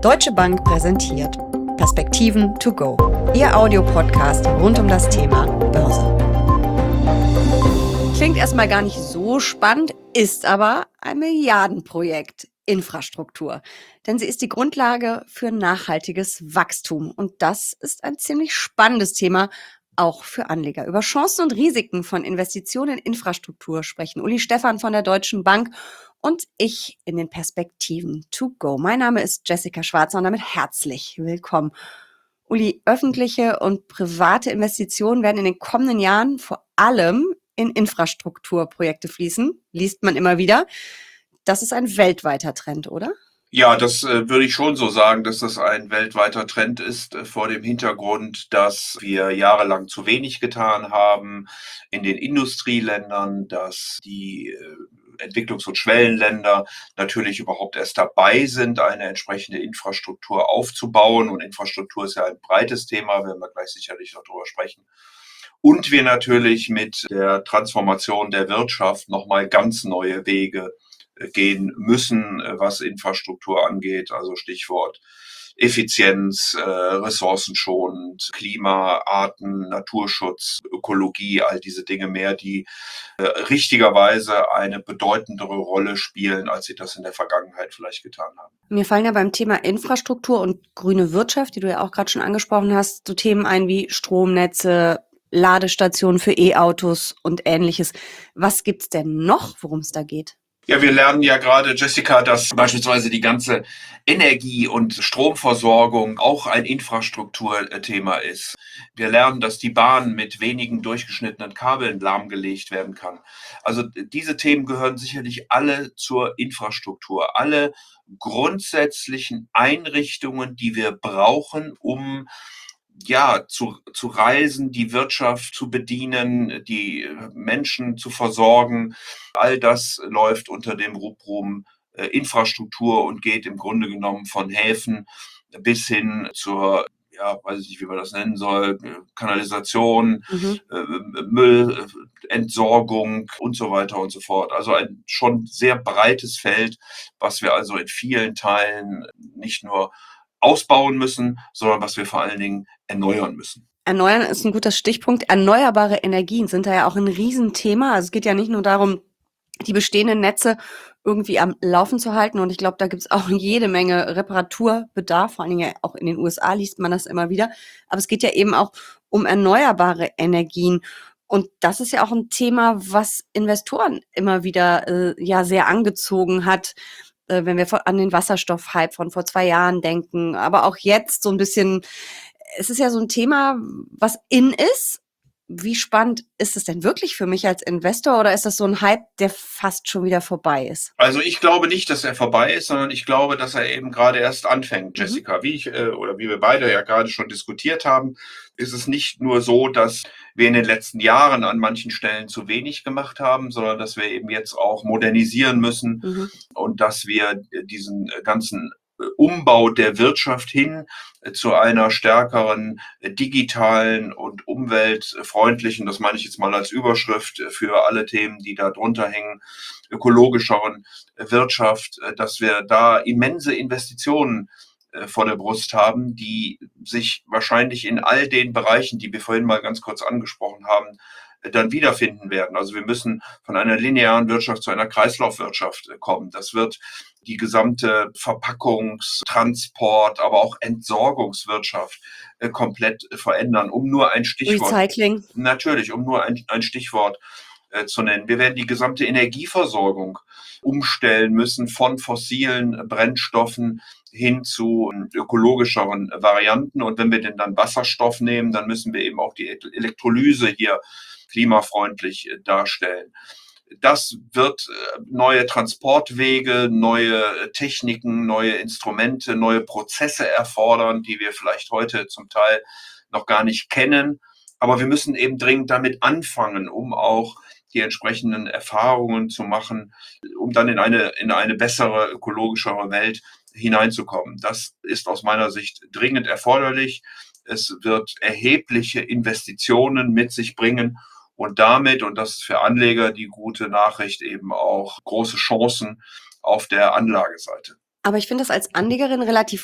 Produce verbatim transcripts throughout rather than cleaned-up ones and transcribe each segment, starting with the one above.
Deutsche Bank präsentiert Perspektiven to go, Ihr Audiopodcast rund um das Thema Börse. Klingt erstmal gar nicht so spannend, ist aber ein Milliardenprojekt. Infrastruktur. Denn sie ist die Grundlage für nachhaltiges Wachstum. Und das ist ein ziemlich spannendes Thema, auch für Anleger. Über Chancen und Risiken von Investitionen in Infrastruktur sprechen Uli Stephan von der Deutschen Bank und ich in den Perspektiven to go. Mein Name ist Jessica Schwarzer und damit herzlich willkommen. Uli, öffentliche und private Investitionen werden in den kommenden Jahren vor allem in Infrastrukturprojekte fließen, liest man immer wieder. Das ist ein weltweiter Trend, oder? Ja, das äh, würde ich schon so sagen, dass das ein weltweiter Trend ist, äh, vor dem Hintergrund, dass wir jahrelang zu wenig getan haben in den Industrieländern, dass die äh, Entwicklungs- und Schwellenländer natürlich überhaupt erst dabei sind, eine entsprechende Infrastruktur aufzubauen. Und Infrastruktur ist ja ein breites Thema, werden wir gleich sicherlich noch drüber sprechen. Und wir natürlich mit der Transformation der Wirtschaft nochmal ganz neue Wege gehen müssen, was Infrastruktur angeht, also Stichwort Effizienz, äh, ressourcenschonend, Klima, Arten, Naturschutz, Ökologie, all diese Dinge mehr, die äh, richtigerweise eine bedeutendere Rolle spielen, als sie das in der Vergangenheit vielleicht getan haben. Mir fallen ja beim Thema Infrastruktur und grüne Wirtschaft, die du ja auch gerade schon angesprochen hast, so Themen ein wie Stromnetze, Ladestationen für E-Autos und Ähnliches. Was gibt's denn noch, worum es da geht? Ja, wir lernen ja gerade, Jessica, dass beispielsweise die ganze Energie- und Stromversorgung auch ein Infrastrukturthema ist. Wir lernen, dass die Bahn mit wenigen durchgeschnittenen Kabeln lahmgelegt werden kann. Also diese Themen gehören sicherlich alle zur Infrastruktur. Alle grundsätzlichen Einrichtungen, die wir brauchen, um ja, zu, zu reisen, die Wirtschaft zu bedienen, die Menschen zu versorgen. All das läuft unter dem Rubrum äh, Infrastruktur und geht im Grunde genommen von Häfen bis hin zur, ja, weiß ich nicht, wie man das nennen soll, Kanalisation, Mhm. äh, Müllentsorgung und so weiter und so fort. Also ein schon sehr breites Feld, was wir also in vielen Teilen nicht nur ausbauen müssen, sondern was wir vor allen Dingen erneuern müssen. Erneuern ist ein guter Stichpunkt. Erneuerbare Energien sind da ja auch ein Riesenthema. Also es geht ja nicht nur darum, die bestehenden Netze irgendwie am Laufen zu halten. Und ich glaube, da gibt es auch jede Menge Reparaturbedarf. Vor allen Dingen ja auch in den U S A liest man das immer wieder. Aber es geht ja eben auch um erneuerbare Energien. Und das ist ja auch ein Thema, was Investoren immer wieder äh, ja sehr angezogen hat. Äh, wenn wir vor, an den Wasserstoffhype von vor zwei Jahren denken, aber auch jetzt so ein bisschen, es ist ja so ein Thema, was in ist. Wie spannend ist es denn wirklich für mich als Investor oder ist das so ein Hype, der fast schon wieder vorbei ist? Also ich glaube nicht, dass er vorbei ist, sondern ich glaube, dass er eben gerade erst anfängt, Mhm. Jessica. Wie ich äh, oder wie wir beide ja gerade schon diskutiert haben, ist es nicht nur so, dass wir in den letzten Jahren an manchen Stellen zu wenig gemacht haben, sondern dass wir eben jetzt auch modernisieren müssen Mhm. und dass wir diesen ganzen Umbau der Wirtschaft hin zu einer stärkeren digitalen und umweltfreundlichen, das meine ich jetzt mal als Überschrift für alle Themen, die da drunter hängen, ökologischeren Wirtschaft, dass wir da immense Investitionen vor der Brust haben, die sich wahrscheinlich in all den Bereichen, die wir vorhin mal ganz kurz angesprochen haben, dann wiederfinden werden. Also wir müssen von einer linearen Wirtschaft zu einer Kreislaufwirtschaft kommen. Das wird die gesamte Verpackungs-, Transport-, aber auch Entsorgungswirtschaft äh, komplett äh, verändern. Um nur ein Stichwort, Recycling. natürlich, um nur ein, ein Stichwort äh, zu nennen. Wir werden die gesamte Energieversorgung umstellen müssen von fossilen Brennstoffen hin zu ökologischeren Varianten. Und wenn wir denn dann Wasserstoff nehmen, dann müssen wir eben auch die Elektrolyse hier klimafreundlich darstellen. Das wird neue Transportwege, neue Techniken, neue Instrumente, neue Prozesse erfordern, die wir vielleicht heute zum Teil noch gar nicht kennen. Aber wir müssen eben dringend damit anfangen, um auch die entsprechenden Erfahrungen zu machen, um dann in eine, in eine bessere, ökologischere Welt hineinzukommen. Das ist aus meiner Sicht dringend erforderlich. Es wird erhebliche Investitionen mit sich bringen und damit, und das ist für Anleger die gute Nachricht, eben auch große Chancen auf der Anlageseite. Aber ich finde das als Anlegerin relativ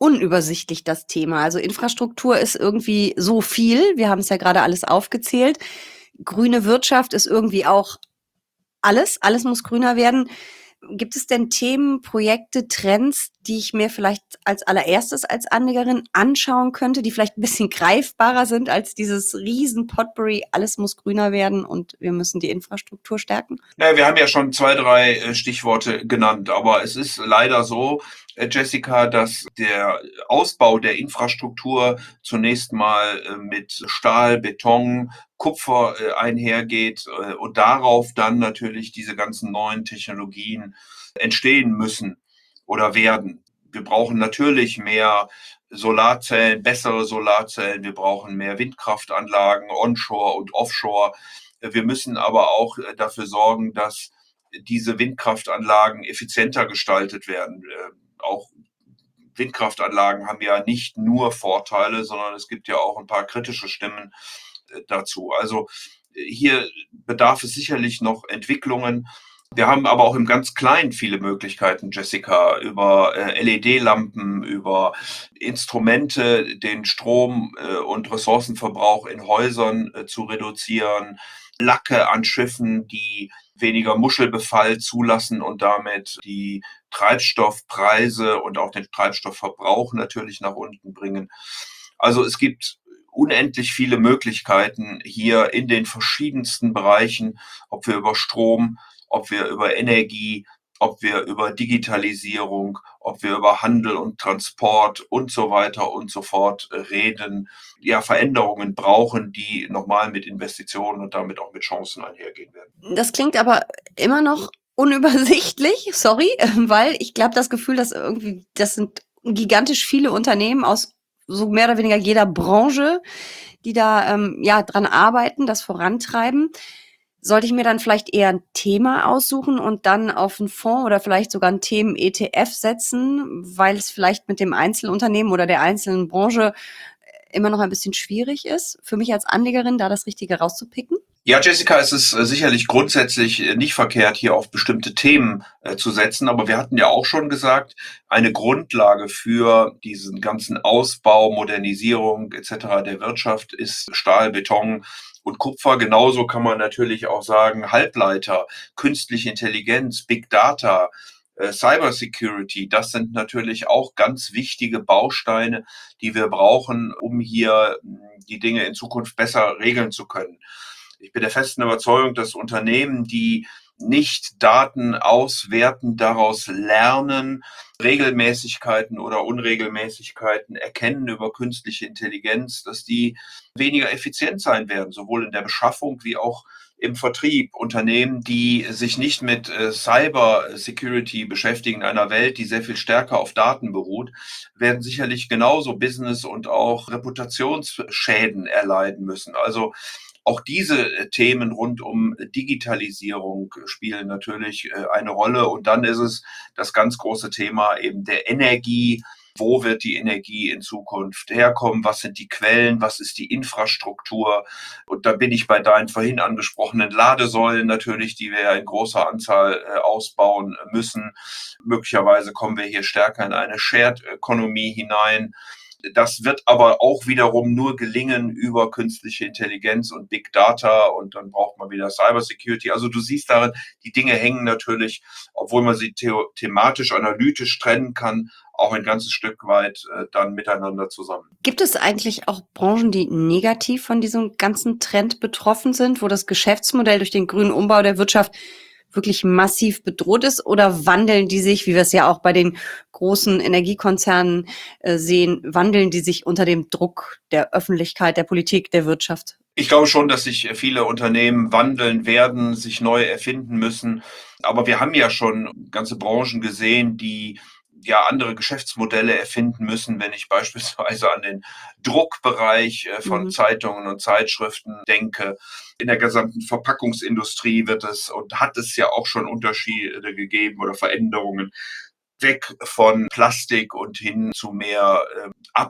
unübersichtlich, das Thema. Also Infrastruktur ist irgendwie so viel. Wir haben es ja gerade alles aufgezählt. Grüne Wirtschaft ist irgendwie auch alles. Alles muss grüner werden. Gibt es denn Themen, Projekte, Trends, die ich mir vielleicht als allererstes als Anlegerin anschauen könnte, die vielleicht ein bisschen greifbarer sind als dieses riesen Potpourri, alles muss grüner werden und wir müssen die Infrastruktur stärken? Naja, wir haben ja schon zwei, drei äh, Stichworte genannt, aber es ist leider so, äh, Jessica, dass der Ausbau der Infrastruktur zunächst mal äh, mit Stahl, Beton, Kupfer äh, einhergeht äh, und darauf dann natürlich diese ganzen neuen Technologien entstehen müssen oder werden. Wir brauchen natürlich mehr Solarzellen, bessere Solarzellen, wir brauchen mehr Windkraftanlagen, onshore und offshore. Wir müssen aber auch äh, dafür sorgen, dass diese Windkraftanlagen effizienter gestaltet werden. Äh, auch Windkraftanlagen haben ja nicht nur Vorteile, sondern es gibt ja auch ein paar kritische Stimmen äh, dazu. Also äh, hier bedarf es sicherlich noch Entwicklungen. Wir haben aber auch im ganz Kleinen viele Möglichkeiten, Jessica, über äh, L E D-Lampen, über Instrumente, den Strom- äh, und Ressourcenverbrauch in Häusern äh, zu reduzieren, Lacke an Schiffen, die weniger Muschelbefall zulassen und damit die Treibstoffpreise und auch den Treibstoffverbrauch natürlich nach unten bringen. Also es gibt unendlich viele Möglichkeiten hier in den verschiedensten Bereichen, ob wir über Strom, ob wir über Energie, ob wir über Digitalisierung, ob wir über Handel und Transport und so weiter und so fort äh, reden, ja, Veränderungen brauchen, die nochmal mit Investitionen und damit auch mit Chancen einhergehen werden. Das klingt aber immer noch unübersichtlich, sorry, weil ich glaube, das Gefühl, dass irgendwie, das sind gigantisch viele Unternehmen aus so mehr oder weniger jeder Branche, die da ähm, ja dran arbeiten, das vorantreiben. Sollte ich mir dann vielleicht eher ein Thema aussuchen und dann auf einen Fonds oder vielleicht sogar ein Themen-E T F setzen, weil es vielleicht mit dem Einzelunternehmen oder der einzelnen Branche immer noch ein bisschen schwierig ist, für mich als Anlegerin da das Richtige rauszupicken? Ja, Jessica, es ist äh, sicherlich grundsätzlich äh, nicht verkehrt, hier auf bestimmte Themen äh, zu setzen, aber wir hatten ja auch schon gesagt, eine Grundlage für diesen ganzen Ausbau, Modernisierung et cetera der Wirtschaft ist Stahl, Beton und Kupfer. Genauso kann man natürlich auch sagen, Halbleiter, künstliche Intelligenz, Big Data, äh, Cybersecurity, das sind natürlich auch ganz wichtige Bausteine, die wir brauchen, um hier mh, die Dinge in Zukunft besser regeln zu können. Ich bin der festen Überzeugung, dass Unternehmen, die nicht Daten auswerten, daraus lernen, Regelmäßigkeiten oder Unregelmäßigkeiten erkennen über künstliche Intelligenz, dass die weniger effizient sein werden, sowohl in der Beschaffung wie auch im Vertrieb. Unternehmen, die sich nicht mit äh, Cyber Security beschäftigen in einer Welt, die sehr viel stärker auf Daten beruht, werden sicherlich genauso Business- und auch Reputationsschäden erleiden müssen. Also auch diese äh, Themen rund um Digitalisierung spielen natürlich äh, eine Rolle. Und dann ist es das ganz große Thema eben der Energie. Wo wird die Energie in Zukunft herkommen? Was sind die Quellen? Was ist die Infrastruktur? Und da bin ich bei deinen vorhin angesprochenen Ladesäulen natürlich, die wir ja in großer Anzahl äh, ausbauen müssen. Möglicherweise kommen wir hier stärker in eine Shared Economy hinein. Das wird aber auch wiederum nur gelingen über künstliche Intelligenz und Big Data und dann braucht man wieder Cybersecurity. Also du siehst darin, die Dinge hängen natürlich, obwohl man sie theo- thematisch, analytisch trennen kann, auch ein ganzes Stück weit äh, dann miteinander zusammen. Gibt es eigentlich auch Branchen, die negativ von diesem ganzen Trend betroffen sind, wo das Geschäftsmodell durch den grünen Umbau der Wirtschaft wirklich massiv bedroht ist? Oder wandeln die sich, wie wir es ja auch bei den großen Energiekonzernen äh, sehen, wandeln die sich unter dem Druck der Öffentlichkeit, der Politik, der Wirtschaft? Ich glaube schon, dass sich viele Unternehmen wandeln werden, sich neu erfinden müssen. Aber wir haben ja schon ganze Branchen gesehen, die ja andere Geschäftsmodelle erfinden müssen, wenn ich beispielsweise an den Druckbereich äh, von Mhm. Zeitungen und Zeitschriften denke. In der gesamten Verpackungsindustrie wird es und hat es ja auch schon Unterschiede gegeben oder Veränderungen weg von Plastik und hin zu mehr äh,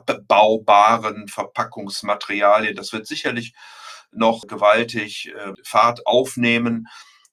abbaubaren Verpackungsmaterialien. Das wird sicherlich noch gewaltig äh, Fahrt aufnehmen.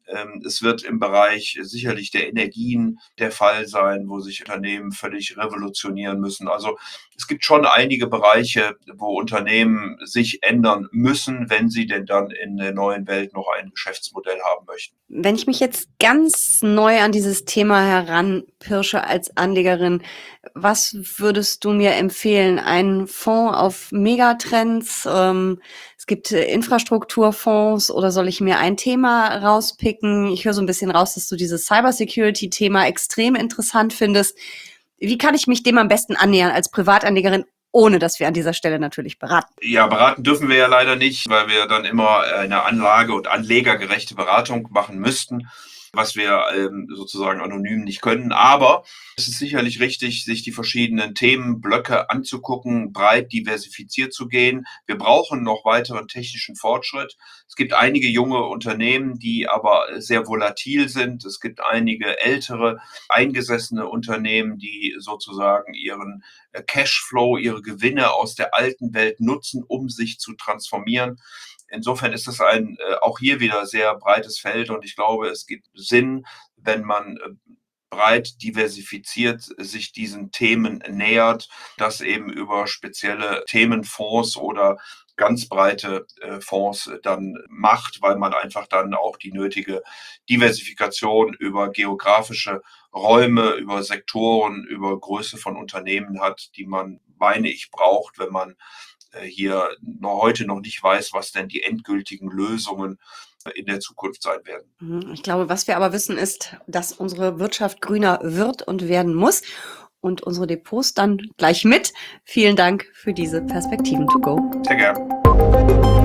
Ähm, es wird im Bereich sicherlich der Energien der Fall sein, wo sich Unternehmen völlig revolutionieren müssen. Also es gibt schon einige Bereiche, wo Unternehmen sich ändern müssen, wenn sie denn dann in der neuen Welt noch ein Geschäftsmodell haben möchten. Wenn ich mich jetzt ganz neu an dieses Thema heranpirsche als Anlegerin, was würdest du mir empfehlen? Ein Fonds auf Megatrends? Ähm, es gibt äh, Infrastrukturfonds oder soll ich mir ein Thema rauspicken? Ich höre so ein bisschen raus, dass du dieses Cybersecurity-Thema extrem interessant findest. Wie kann ich mich dem am besten annähern als Privatanlegerin, ohne dass wir an dieser Stelle natürlich beraten? Ja, beraten dürfen wir ja leider nicht, weil wir dann immer eine anlage- und anlegergerechte Beratung machen müssten, was wir ähm, sozusagen anonym nicht können. Aber es ist sicherlich richtig, sich die verschiedenen Themenblöcke anzugucken, breit diversifiziert zu gehen. Wir brauchen noch weiteren technischen Fortschritt. Es gibt einige junge Unternehmen, die aber sehr volatil sind. Es gibt einige ältere, eingesessene Unternehmen, die sozusagen ihren äh, Cashflow, ihre Gewinne aus der alten Welt nutzen, um sich zu transformieren. Insofern ist es ein äh, auch hier wieder sehr breites Feld und ich glaube, es gibt Sinn, wenn man äh, breit diversifiziert sich diesen Themen nähert, das eben über spezielle Themenfonds oder ganz breite äh, Fonds dann macht, weil man einfach dann auch die nötige Diversifikation über geografische Räume, über Sektoren, über Größe von Unternehmen hat, die man, meine ich, braucht, wenn man äh, hier noch heute noch nicht weiß, was denn die endgültigen Lösungen in der Zukunft sein werden. Mhm. Ich glaube, was wir aber wissen, ist, dass unsere Wirtschaft grüner wird und werden muss und unsere Depots dann gleich mit. Vielen Dank für diese Perspektiven to go. Sehr gern.